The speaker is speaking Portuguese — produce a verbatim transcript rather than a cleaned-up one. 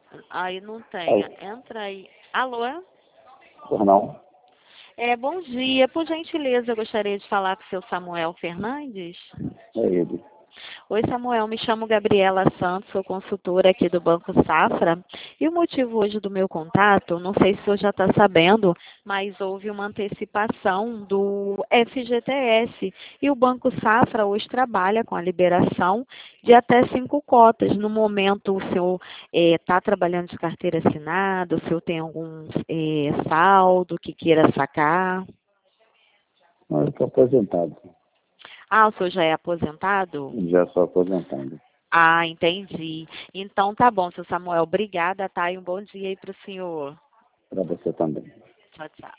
Aí não tem. Alô? Entra aí. Alô? Por não? É, bom dia. Por gentileza, eu gostaria de falar com o seu Samuel Fernandes. É ele. Oi, Samuel. Me chamo Gabriela Santos, sou consultora aqui do Banco Safra. E o motivo hoje do meu contato, não sei se o senhor já está sabendo, mas houve uma antecipação do F G T S. E o Banco Safra hoje trabalha com a liberação de até cinco cotas. No momento, o senhor está trabalhando de carteira assinada, o senhor tem algum eh, saldo que queira sacar? Não, eu estou aposentado. Ah, o senhor já é aposentado? Já sou aposentado. Ah, entendi. Então tá bom, seu Samuel. Obrigada, tá? E um bom dia aí para o senhor. Para você também. Tchau, tchau.